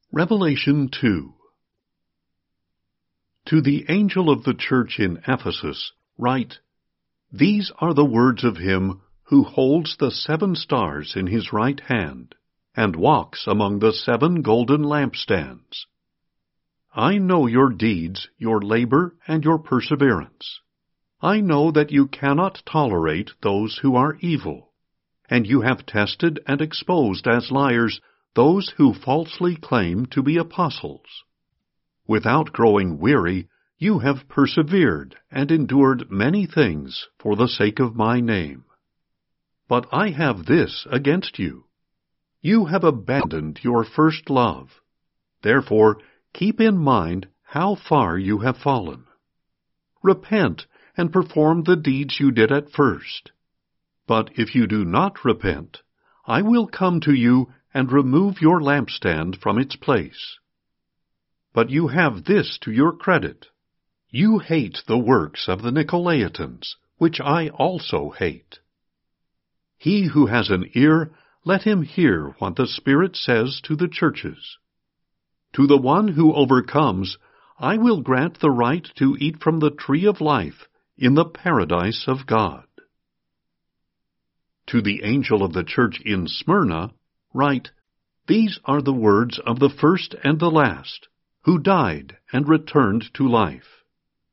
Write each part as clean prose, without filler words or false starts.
Revelation 2. To the angel of the church in Ephesus write, These are the words of him who holds the 7 stars in his right hand, and walks among the 7 golden lampstands. I know your deeds, your labor, and your perseverance. I know that you cannot tolerate those who are evil, and you have tested and exposed as liars those who falsely claim to be apostles. Without growing weary, you have persevered and endured many things for the sake of my name. But I have this against you. You have abandoned your first love. Therefore, keep in mind how far you have fallen. Repent and perform the deeds you did at first. But if you do not repent, I will come to you and remove your lampstand from its place. But you have this to your credit. You hate the works of the Nicolaitans, which I also hate. He who has an ear, let him hear what the Spirit says to the churches. To the one who overcomes, I will grant the right to eat from the tree of life in the paradise of God. To the angel of the church in Smyrna, write, These are the words of the first and the last, who died and returned to life.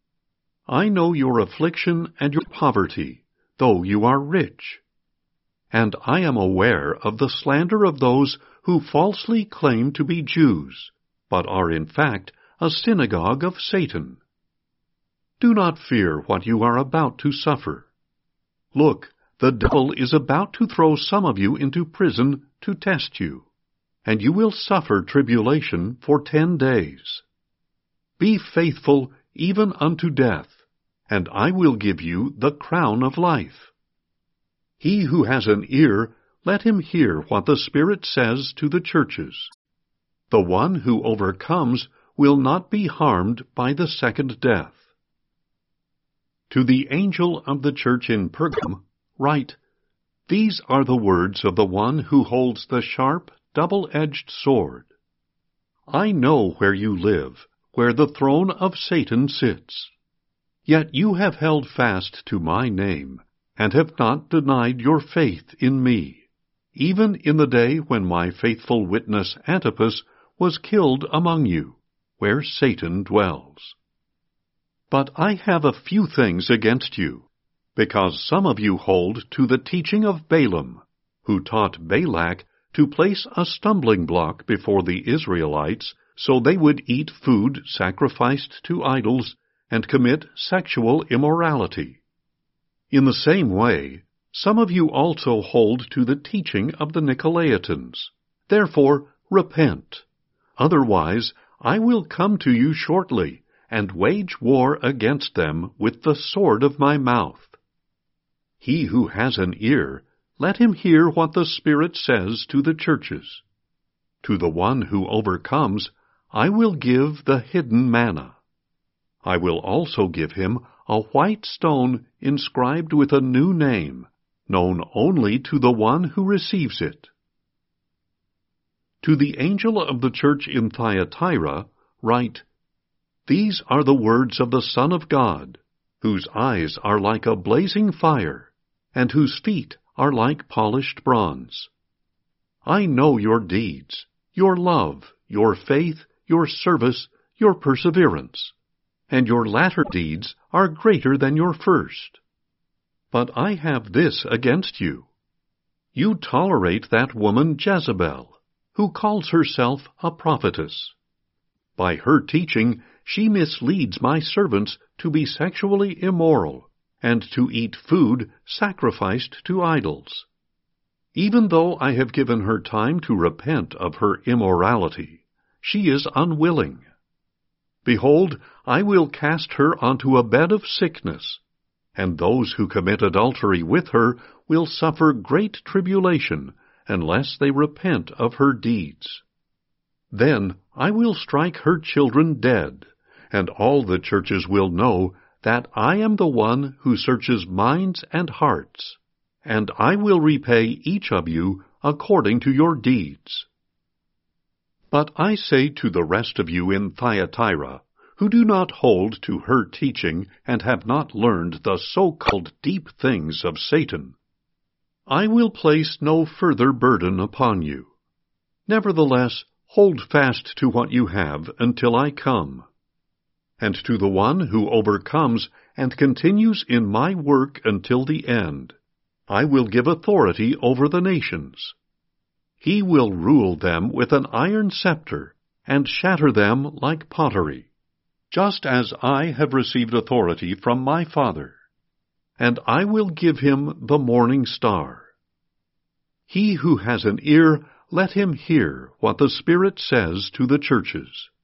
I know your affliction and your poverty, though you are rich. And I am aware of the slander of those who falsely claim to be Jews, but are in fact a synagogue of Satan. Do not fear what you are about to suffer. Look, the devil is about to throw some of you into prison to test you, and you will suffer tribulation for 10 days. Be faithful even unto death, and I will give you the crown of life. He who has an ear, let him hear what the Spirit says to the churches. The one who overcomes will not be harmed by the second death. To the angel of the church in Pergamum, write, These are the words of the one who holds the sharp, double-edged sword. I know where you live, where the throne of Satan sits. Yet you have held fast to my name, and have not denied your faith in me, even in the day when my faithful witness Antipas was killed among you, where Satan dwells. But I have a few things against you, because some of you hold to the teaching of Balaam, who taught Balak to place a stumbling block before the Israelites so they would eat food sacrificed to idols and commit sexual immorality. In the same way, some of you also hold to the teaching of the Nicolaitans. Therefore, repent. Otherwise, I will come to you shortly and wage war against them with the sword of my mouth. He who has an ear, let him hear what the Spirit says to the churches. To the one who overcomes, I will give the hidden manna. I will also give him a white stone inscribed with a new name, known only to the one who receives it. To the angel of the church in Thyatira, write, These are the words of the Son of God, whose eyes are like a blazing fire, and whose feet are like polished bronze. I know your deeds, your love, your faith, your service, your perseverance, and your latter deeds are greater than your first. But I have this against you. You tolerate that woman Jezebel, who calls herself a prophetess. By her teaching, she misleads my servants to be sexually immoral and to eat food sacrificed to idols. Even though I have given her time to repent of her immorality, she is unwilling. Behold, I will cast her onto a bed of sickness, and those who commit adultery with her will suffer great tribulation unless they repent of her deeds. Then I will strike her children dead, and all the churches will know that I am the one who searches minds and hearts, and I will repay each of you according to your deeds. But I say to the rest of you in Thyatira, who do not hold to her teaching and have not learned the so-called deep things of Satan, I will place no further burden upon you. Nevertheless, hold fast to what you have until I come. And to the one who overcomes and continues in my work until the end, I will give authority over the nations. He will rule them with an iron scepter and shatter them like pottery, just as I have received authority from my Father. And I will give him the morning star. He who has an ear, let him hear what the Spirit says to the churches.